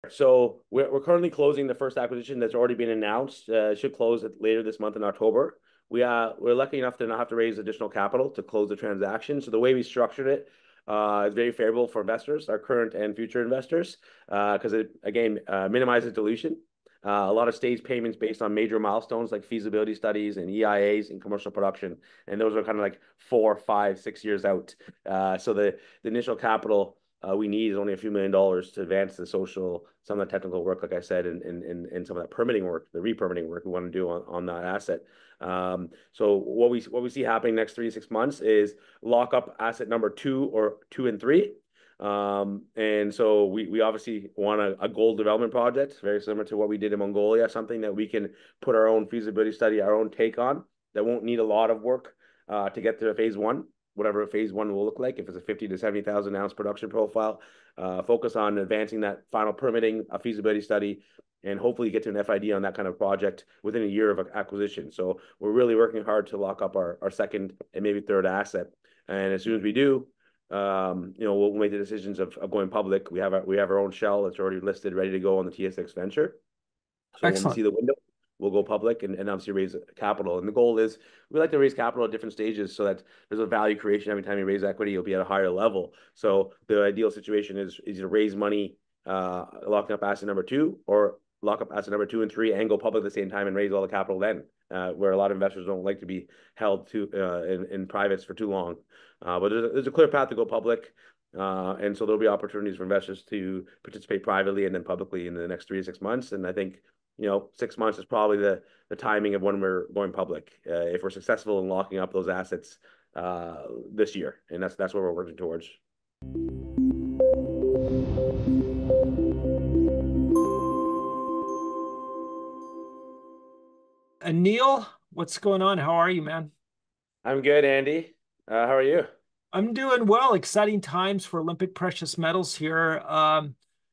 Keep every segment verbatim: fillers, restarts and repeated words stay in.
So we're, we're currently closing the first acquisition that's already been announced. Uh, it should close later this month in October. We uh, we're lucky enough to not have to raise additional capital to close the transaction. So the way we structured it uh, is very favorable for investors, our current and future investors, because uh, it again uh, minimizes dilution. Uh, a lot of stage payments based on major milestones like feasibility studies and E I As and commercial production, and those are kind of like four, five, six years out. Uh, so the the initial capital uh, we need is only a few million dollars to advance the social, some of the technical work, like I said, and and and, and some of that permitting work, the re-permitting work we want to do on, on that asset. Um, so what we what we see happening next three to six months is lock up asset number two or two and three. Um, and so we, we obviously want a, a gold development project, very similar to what we did in Mongolia, something that we can put our own feasibility study, our own take on, that won't need a lot of work uh, to get to phase one, whatever phase one will look like. If it's a fifty to seventy thousand ounce production profile, uh, focus on advancing that final permitting, a feasibility study, and hopefully get to an F I D on that kind of project within a year of acquisition. So we're really working hard to lock up our, our second and maybe third asset. And as soon as we do, um, you know, we'll make the decisions of, of going public. We have our, we have our own shell that's already listed, ready to go on the T S X Venture. So when we Excellent. see the window, we'll go public and, and obviously raise capital. And the goal is we like to raise capital at different stages so that there's a value creation every time you raise equity, you'll be at a higher level. So the ideal situation is is to raise money, uh, locking up asset number two, or lock up asset number two and three and go public at the same time and raise all the capital then, uh, where a lot of investors don't like to be held to uh, in, in privates for too long. Uh, but there's a, there's a clear path to go public. Uh, and so there'll be opportunities for investors to participate privately and then publicly in the next three to six months. And I think, you know, six months is probably the the timing of when we're going public. Uh, if we're successful in locking up those assets uh, this year, and that's that's what we're working towards. And Neil, what's going on? How are you, man? I'm good, Andy. Uh, how are you? I'm doing well. Exciting times for Olympic Precious Metals here. Um,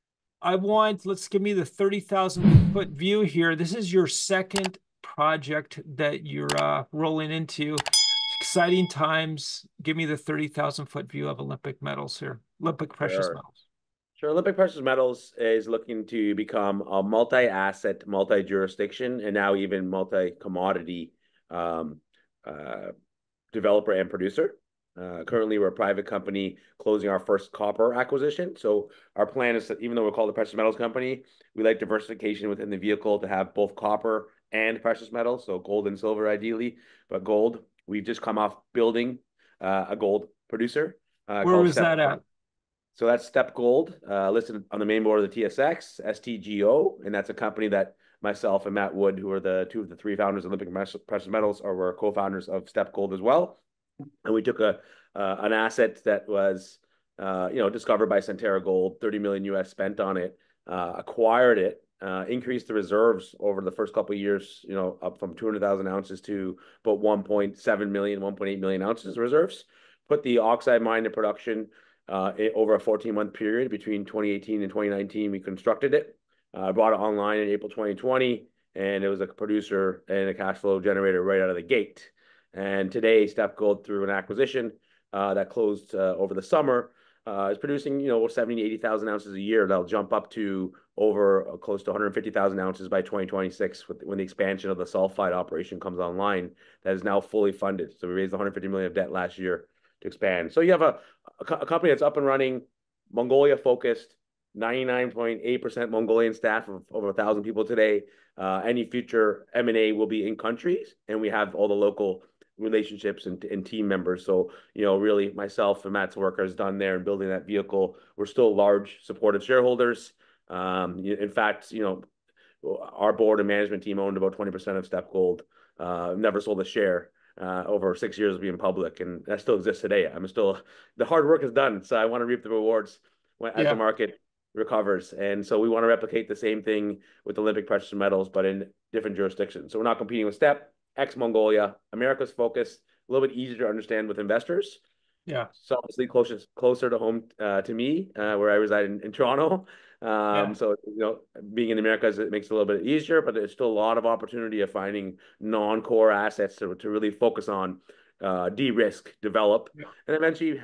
I want, let's give me the thirty thousand foot view here. This is your second project that you're uh, rolling into. Exciting times. Give me the thirty thousand foot view of Olympic Metals here, Olympic Precious Sure. Metals. Sure. Olympic Precious Metals is looking to become a multi-asset, multi-jurisdiction, and now even multi-commodity um, uh, developer and producer. Uh, currently, we're a private company closing our first copper acquisition. So our plan is that even though we're called a precious metals company, we like diversification within the vehicle to have both copper and precious metals, so gold and silver ideally, but gold. We've just come off building uh, a gold producer uh, Where called was Step. that at? So that's Step Gold, uh, listed on the main board of the T S X, S T G O, and that's a company that myself and Matt Wood, who are the two of the three founders of Olympic Precious Metals, are we're co-founders of Step Gold as well. And we took a uh, an asset that was uh, you know discovered by Centerra Gold, thirty million U S spent on it, uh, acquired it, uh, increased the reserves over the first couple of years, you know, up from two hundred thousand ounces to about one point seven million, one point eight million ounces reserves. Put the oxide mine in production uh, over a fourteen month period between twenty eighteen and twenty nineteen. We constructed it, uh, brought it online in April twenty twenty, and it was a producer and a cash flow generator right out of the gate. And today, Step Gold, through an acquisition uh, that closed uh, over the summer, uh, is producing, you know, seventy, eighty thousand ounces a year. That'll jump up to over uh, close to one hundred fifty thousand ounces by twenty twenty-six with, when the expansion of the sulfide operation comes online. That is now fully funded. So we raised one hundred fifty million of debt last year to expand. So you have a, a, a company that's up and running, Mongolia focused, ninety-nine point eight percent Mongolian staff of over a thousand people today. Uh, any future M and A will be in countries, and we have all the local relationships and, and team members. So, you know, really myself and Matt's work is done there in building that vehicle. We're still large supportive shareholders. Um, in fact, you know, our board and management team owned about twenty percent of Step Gold. Uh, never sold a share uh, over six years of being public, and that still exists today. I'm still, the hard work is done. So I want to reap the rewards when, as the Yeah. market recovers. And so we want to replicate the same thing with Olympic Precious Metals, but in different jurisdictions. So we're not competing with Step, ex-Mongolia, America's focus, a little bit easier to understand with investors. Yeah. So obviously closer closer to home uh, to me, uh, where I reside in, in Toronto. Um, Yeah. so you know, being in America it makes it a little bit easier, but there's still a lot of opportunity of finding non-core assets to to really focus on, uh, de-risk, develop, Yeah. and eventually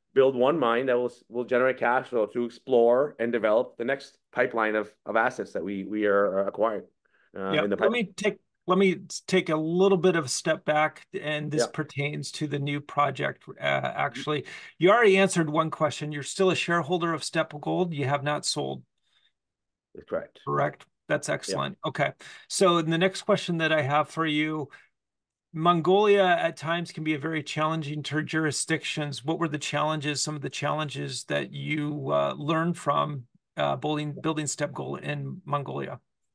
build one mine that will will generate cash flow to explore and develop the next pipeline of of assets that we we are acquiring uh, Yeah, in the let pipeline. me take let me take a little bit of a step back, and this Yeah, pertains to the new project. Uh, actually, you already answered one question. You're still a shareholder of Step Gold. You have not sold, that's correct. correct? That's Yeah. excellent. Okay. So the next question that I have for you, Mongolia at times can be a very challenging ter jurisdictions. What were the challenges, some of the challenges that you uh, learned from uh, building building Step Gold in Mongolia?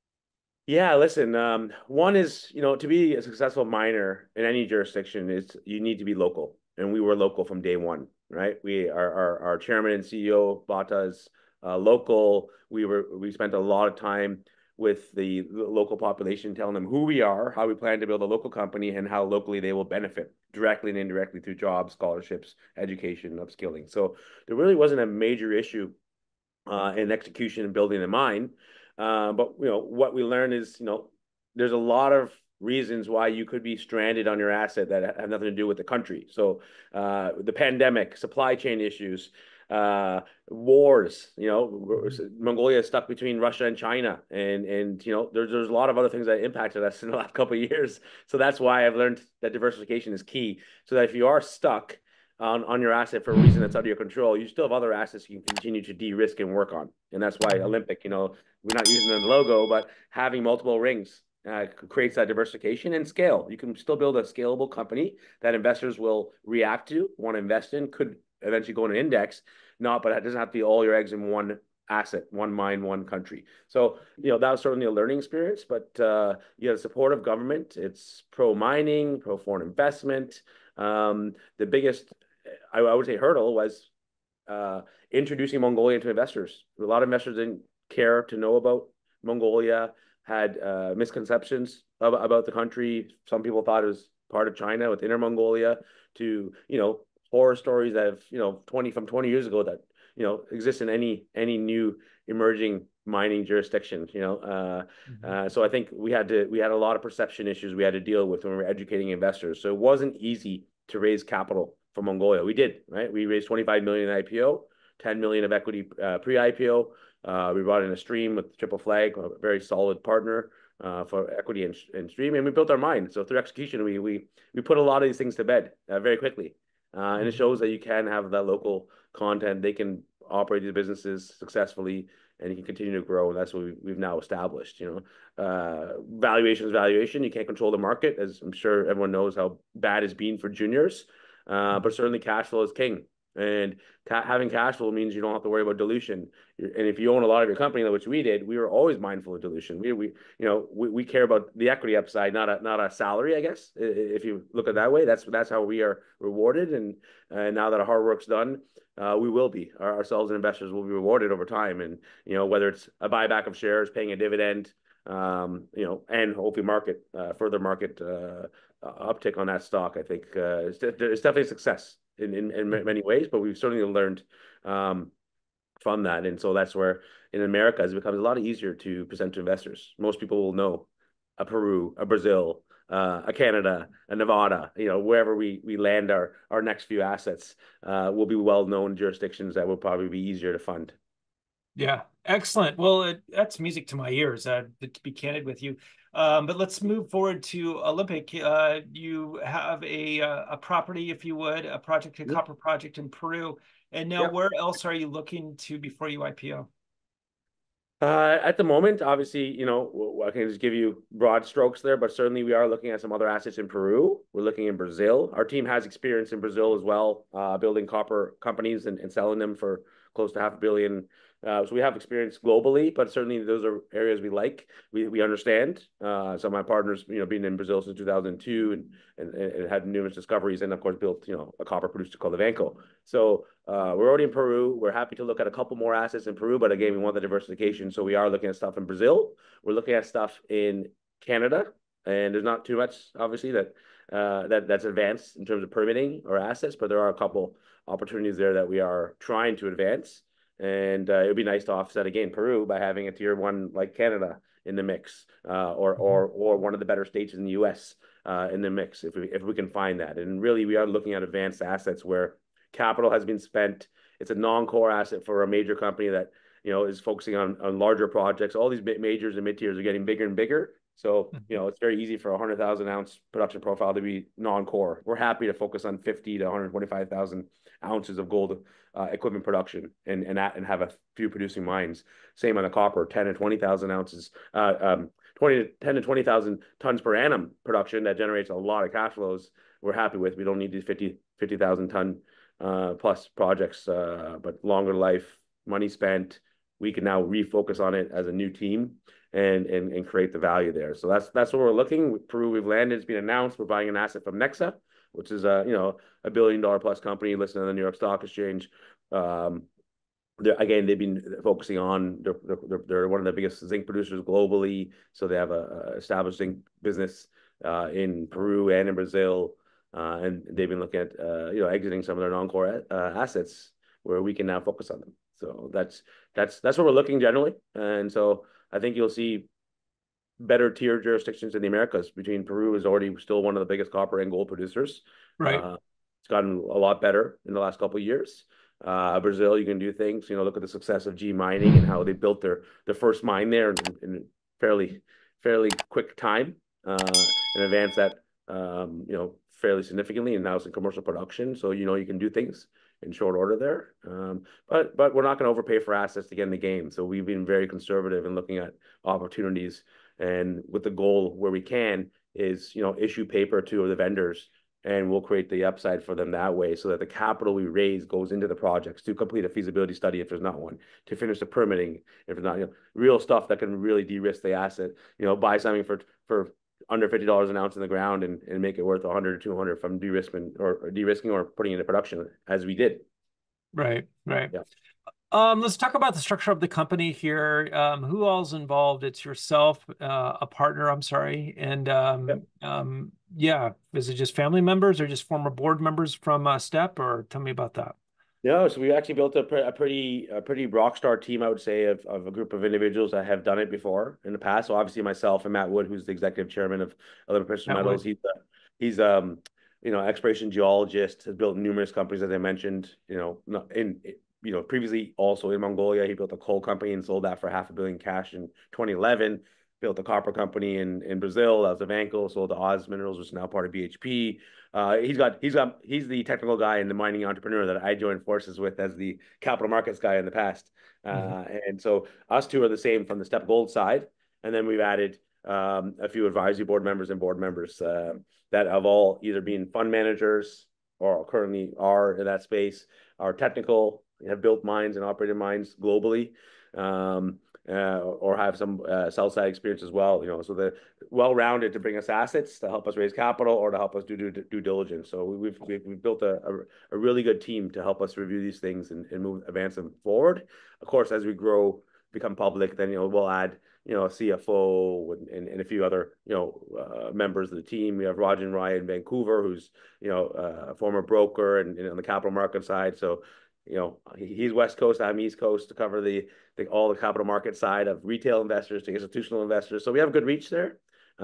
Yeah, listen, um, one is, you know, to be a successful miner in any jurisdiction is you need to be local. And we were local from day one, right? We our our, our chairman and C E O, Bata, is uh, local. We were we spent a lot of time with the local population, telling them who we are, how we plan to build a local company, and how locally they will benefit directly and indirectly through jobs, scholarships, education, upskilling. So there really wasn't a major issue uh, in execution and building a mine. Uh, but you know what we learned is you know there's a lot of reasons why you could be stranded on your asset that have nothing to do with the country. So uh, the pandemic, supply chain issues, uh, wars. You know, Mongolia is stuck between Russia and China, and and you know there's there's a lot of other things that impacted us in the last couple of years. So that's why I've learned that diversification is key. So that if you are stuck on, on your asset for a reason that's out of your control, you still have other assets you can continue to de-risk and work on. And that's why Olympic, you know, we're not using the logo, but having multiple rings uh, creates that diversification and scale. You can still build a scalable company that investors will react to, want to invest in, could eventually go in an index, not, but it doesn't have to be all your eggs in one asset, one mine, one country. So, you know, that was certainly a learning experience, but uh, you have the support of government. It's pro mining, pro foreign investment. Um, the biggest, I, I would say, hurdle was uh, introducing Mongolia to investors. A lot of investors didn't care to know about Mongolia, had uh, misconceptions about, about the country. Some people thought it was part of China with Inner Mongolia, to, you know, horror stories that have, you know, twenty from twenty years ago that, you know, exist in any any new emerging mining jurisdiction, you know. Uh, Mm-hmm. uh, so I think we had to we had a lot of perception issues we had to deal with when we were educating investors. So it wasn't easy to raise capital for Mongolia. We did, right? We raised twenty-five million in I P O, ten million of equity uh, pre-I P O. Uh, we brought in a stream with Triple Flag, a very solid partner uh, for equity and, and stream, and we built our mine. So through execution, we we we put a lot of these things to bed uh, very quickly, uh, and it shows that you can have that local content. They can operate these businesses successfully, and you can continue to grow. And that's what we've, we've now established. You know, uh, valuation is valuation. You can't control the market, as I'm sure everyone knows how bad it's been for juniors. Uh, but certainly cash flow is king. And ca having cash flow means you don't have to worry about dilution. And if you own a lot of your company, which we did, we were always mindful of dilution. We, we you know, we, we care about the equity upside, not a not a salary, I guess. If you look at it that way, that's that's how we are rewarded. And uh, now that our hard work's done, uh, we will be. Our, ourselves and investors will be rewarded over time. And you know, whether it's a buyback of shares, paying a dividend, um, you know, and hopefully market uh, further market uh, uptick on that stock, I think uh, it's, it's definitely a success in, in, in many ways, but we've certainly learned um, from that. And so that's where in America it becomes a lot easier to present to investors. Most people will know a Peru, a Brazil, uh, a Canada, a Nevada, you know, wherever we, we land our, our next few assets uh, will be well-known jurisdictions that will probably be easier to fund. Yeah, excellent. Well, it, that's music to my ears, uh, to be candid with you. Um, but let's move forward to Olympic. Uh, you have a uh, a property, if you would, a project, a Yep. copper project in Peru. And now, Yep. where else are you looking to before you I P O? Uh, at the moment, obviously, you know, I can just give you broad strokes there, but certainly we are looking at some other assets in Peru. We're looking in Brazil. Our team has experience in Brazil as well, uh, building copper companies and, and selling them for close to half a billion. Uh, so we have experience globally, but certainly those are areas we like. We we understand. Uh, some of my partners, you know, being in Brazil since two thousand two and, and and had numerous discoveries, and of course built, you know, a copper producer called Ivanco. So uh, we're already in Peru. We're happy to look at a couple more assets in Peru, but again, we want the diversification. So we are looking at stuff in Brazil. We're looking at stuff in Canada, and there's not too much, obviously, that uh, that that's advanced in terms of permitting or assets, but there are a couple opportunities there that we are trying to advance. And uh, it would be nice to offset again Peru by having a tier one like Canada in the mix, uh, or or or one of the better states in the U S uh, in the mix if we if we can find that. And really, we are looking at advanced assets where capital has been spent. It's a non-core asset for a major company that, you know, is focusing on, on larger projects. All these majors and mid-tiers are getting bigger and bigger. So, you know, it's very easy for a hundred thousand ounce production profile to be non-core. We're happy to focus on fifty to one hundred twenty-five thousand ounces of gold uh, equipment production and, and, at, and have a few producing mines. Same on the copper, ten to twenty thousand ounces, uh, um, twenty, ten to twenty thousand tons per annum production that generates a lot of cash flows. We're happy with. We don't need these fifty thousand ton uh, plus projects, uh, but longer life, money spent. We can now refocus on it as a new team and and and create the value there. So that's that's what we're looking. Peru, we've landed. It's been announced. We're buying an asset from Nexa, which is a you know a billion dollar plus company listed on the New York Stock Exchange. Um, again, they've been focusing on they're, they're they're one of the biggest zinc producers globally. So they have a, a established zinc business uh, in Peru and in Brazil, uh, and they've been looking at uh, you know exiting some of their non-core uh, assets where we can now focus on them. So that's that's that's what we're looking generally, and so I think you'll see better tier jurisdictions in the Americas. Between Peru is already still one of the biggest copper and gold producers. Right. Uh, it's gotten a lot better in the last couple of years. Uh, Brazil, you can do things. You know, look at the success of G Mining and how they built their their first mine there in, in fairly fairly quick time uh, and advanced that um, you know fairly significantly, and now it's in commercial production. So you know you can do things in short order there. Um, but but we're not going to overpay for assets to get in the game. So we've been very conservative in looking at opportunities, and with the goal where we can is you know issue paper to the vendors, and we'll create the upside for them that way, so that the capital we raise goes into the projects to complete a feasibility study if there's not one, to finish the permitting if there's not, you know, real stuff that can really de-risk the asset. You know, buy something for for under fifty dollars an ounce in the ground and, and make it worth one hundred or two hundred from de-risking or, or de-risking or putting into production as we did. Right, right. Yeah. Um, let's talk about the structure of the company here. Um, who all's involved? It's yourself, uh, a partner, I'm sorry. And um, Yep. um, yeah, is it just family members or just former board members from uh, STEP? Or tell me about that. No, so we actually built a, pre a pretty a pretty rock star team, I would say, of, of a group of individuals that have done it before in the past. So obviously myself and Matt Wood, who's the executive chairman of Olympic Precious Matt Metals, Wood. he's a, he's um you know exploration geologist, has built numerous companies as I mentioned. You know, not in you know previously also in Mongolia, he built a coal company and sold that for half a billion cash in twenty eleven. Built a copper company in in Brazil, that was Avanco, sold to Oz Minerals, which is now part of B H P. Uh, he's got he's got he's the technical guy and the mining entrepreneur that I joined forces with as the capital markets guy in the past. Uh, mm-hmm. And so us two are the same from the Step Gold side, and then we've added um, a few advisory board members and board members uh, that have all either been fund managers or currently are in that space, are technical, have built mines and operated mines globally. Um, Uh, or have some uh, sell side experience as well, you know, so they're well rounded to bring us assets to help us raise capital or to help us do due, due diligence. So we've we've, we've built a, a, a really good team to help us review these things and, and move advance them forward. Of course, as we grow, become public, then you know we'll add you know a C F O and, and, and a few other you know uh, members of the team. We have Rajan Rai in Vancouver, who's you know uh, a former broker and, and on the capital market side. So you know he's West Coast, I'm East Coast to cover the The, all the capital market side of retail investors to institutional investors. So we have good reach there.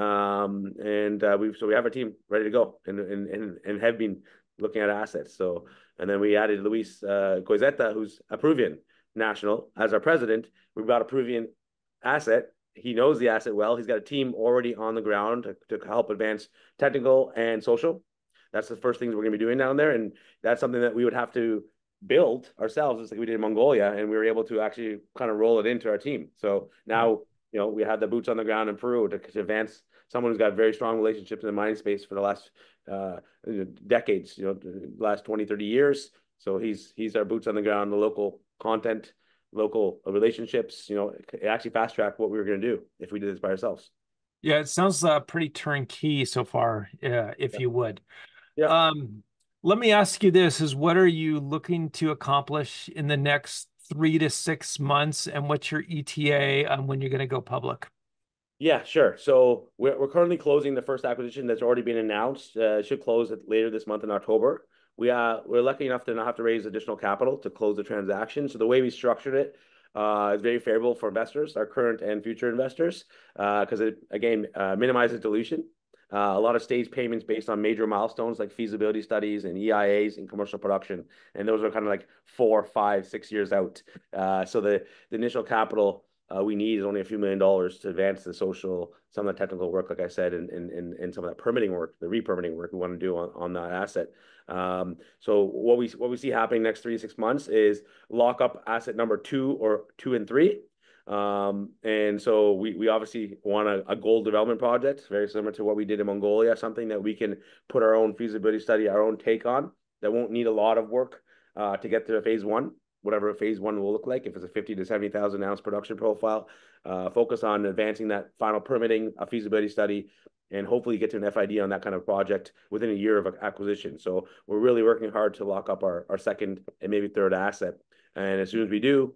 Um, and uh, we've, so we have our team ready to go and, and, and, and have been looking at assets. So, and then we added Luis uh, Coizeta, who's a Peruvian national, as our president. We've got a Peruvian asset. He knows the asset well. He's got a team already on the ground to, to help advance technical and social. That's the first things we're going to be doing down there. And that's something that we would have to build ourselves, just like we did in Mongolia, and we were able to actually kind of roll it into our team. So now, you know, we have the boots on the ground in Peru to, to advance someone who's got very strong relationships in the mining space for the last uh, decades, you know, the last twenty, thirty years. So he's he's our boots on the ground, the local content, local relationships, you know, it actually fast track what we were going to do if we did this by ourselves. Yeah, it sounds uh, pretty turnkey so far, uh, if yeah. you would. Yeah. Um, Let me ask you this, is what are you looking to accomplish in the next three to six months, and what's your E T A on when you're going to go public? Yeah, sure. So we're, we're currently closing the first acquisition that's already been announced. Uh, it should close later this month in October. We uh, we're lucky enough to not have to raise additional capital to close the transaction. So the way we structured it uh, is very favorable for investors, our current and future investors, because uh, it, again, uh, minimizes dilution. Uh, a lot of stage payments based on major milestones like feasibility studies and E I As and commercial production. And those are kind of like four, five, six years out. Uh, so the, the initial capital uh, we need is only a few million dollars to advance the social, some of the technical work, like I said, and, and, and some of that permitting work, the re-permitting work we want to do on, on that asset. Um, so what we what we see happening next three to six months is lock up asset number two or two and three. Um, and so we, we obviously want a, a gold development project, very similar to what we did in Mongolia, something that we can put our own feasibility study, our own take on, that won't need a lot of work uh, to get to phase one, whatever phase one will look like. If it's a fifty to seventy thousand ounce production profile, uh, focus on advancing that final permitting, a feasibility study, and hopefully get to an F I D on that kind of project within a year of acquisition. So we're really working hard to lock up our, our second and maybe third asset. And as soon as we do,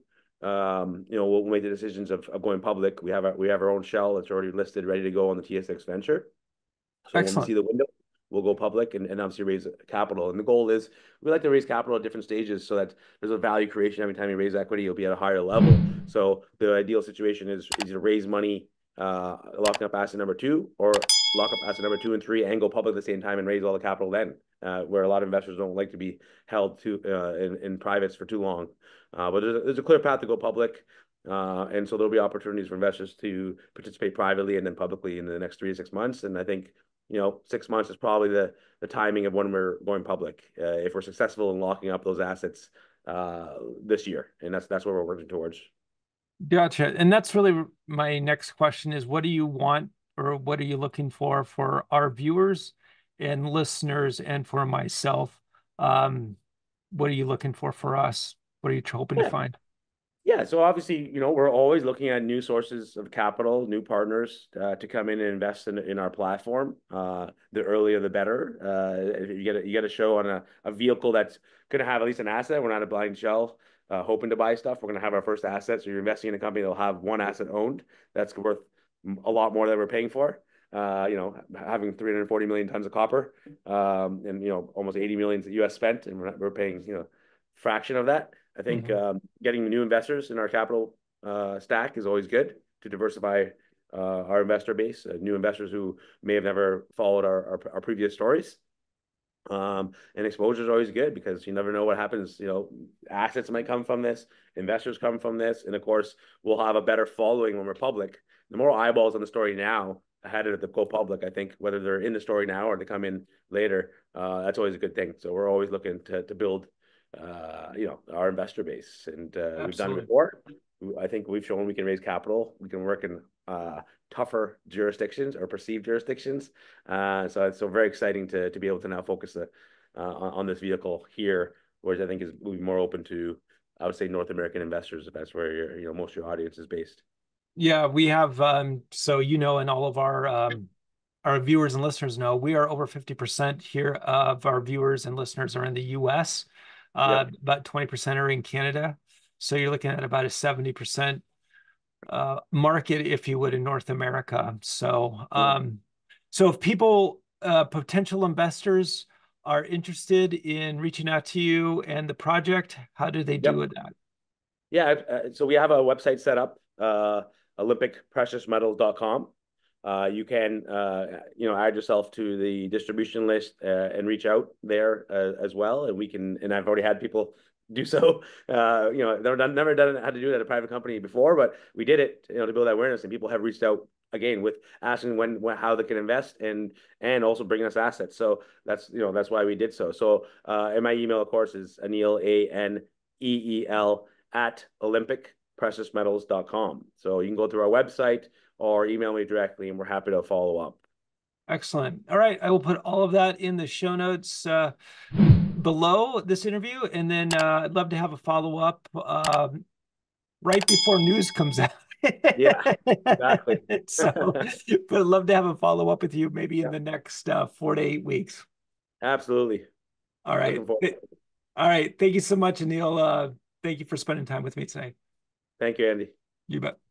um, you know, we'll make the decisions of, of going public. We have our, we have our own shell that's already listed, ready to go on the T S X Venture. So Excellent. When we see the window, we'll go public and, and obviously raise capital. And the goal is we like to raise capital at different stages so that there's a value creation. Every time you raise equity, you'll be at a higher level. So the ideal situation is, is to raise money, uh, locking up asset number two, or lock up asset number two and three and go public at the same time and raise all the capital then, uh, where a lot of investors don't like to be held to uh, in, in privates for too long. Uh, but there's a, there's a clear path to go public. Uh, and so there'll be opportunities for investors to participate privately and then publicly in the next three to six months. And I think, you know, six months is probably the, the timing of when we're going public. Uh, if we're successful in locking up those assets uh, this year. And that's, that's what we're working towards. Gotcha. And that's really my next question is, what do you want or what are you looking for for our viewers and listeners and for myself? Um, what are you looking for for us? What are you hoping yeah. to find? Yeah, so obviously, you know, we're always looking at new sources of capital, new partners uh, to come in and invest in, in our platform. Uh, the earlier, the better. Uh, if you get a, you get a show on a, a vehicle that's going to have at least an asset. We're not a blind shell uh, hoping to buy stuff. We're going to have our first asset. So you're investing in a company that'll have one asset owned that's worth a lot more than we're paying for. Uh, you know, having three hundred forty million tons of copper um, and, you know, almost eighty million U S spent, and we're, not, we're paying, you know, fraction of that. I think mm-hmm. um, getting new investors in our capital uh, stack is always good to diversify uh, our investor base, uh, new investors who may have never followed our, our, our previous stories. Um, and exposure is always good because you never know what happens. You know, assets might come from this, investors come from this, and of course, we'll have a better following when we're public. The more eyeballs on the story now ahead of the go public, I think, whether they're in the story now or they come in later, uh, that's always a good thing. So we're always looking to to build uh, you know, our investor base. And uh, we've done it before. I think we've shown we can raise capital. We can work in uh, tougher jurisdictions or perceived jurisdictions. Uh, so it's so very exciting to to be able to now focus uh, uh, on, on this vehicle here, which I think is will be more open to, I would say, North American investors, if that's where your, you know, most of your audience is based. Yeah, we have, um, so, you know, and all of our, um, our viewers and listeners know, we are over fifty percent here of our viewers and listeners are in the U S. Uh, yep. About twenty percent are in Canada. So you're looking at about a seventy percent uh, market, if you would, in North America. So, um, so if people, uh, potential investors are interested in reaching out to you and the project, how do they do yep. that? Yeah, uh, so we have a website set up, uh, olympic precious metals dot com. Uh, you can, uh, you know, add yourself to the distribution list uh, and reach out there uh, as well. And we can, and I've already had people do so. Uh, you know, never done, never done how to do it at a private company before, but we did it, you know, to build that awareness. And people have reached out again with asking when, when how they can invest and and also bringing us assets. So that's, you know, that's why we did so. So, uh, and my email, of course, is Aneel, A N E E L at olympic precious metals dot com. So you can go through our website or email me directly, and we're happy to follow up. Excellent. All right. I will put all of that in the show notes uh, below this interview. And then uh, I'd love to have a follow-up uh, right before news comes out. Yeah, exactly. So, but I'd love to have a follow-up with you maybe yeah. in the next uh, four to eight weeks. Absolutely. All right. All right. Thank you so much, Aneel. Uh, thank you for spending time with me today. Thank you, Andy. You bet.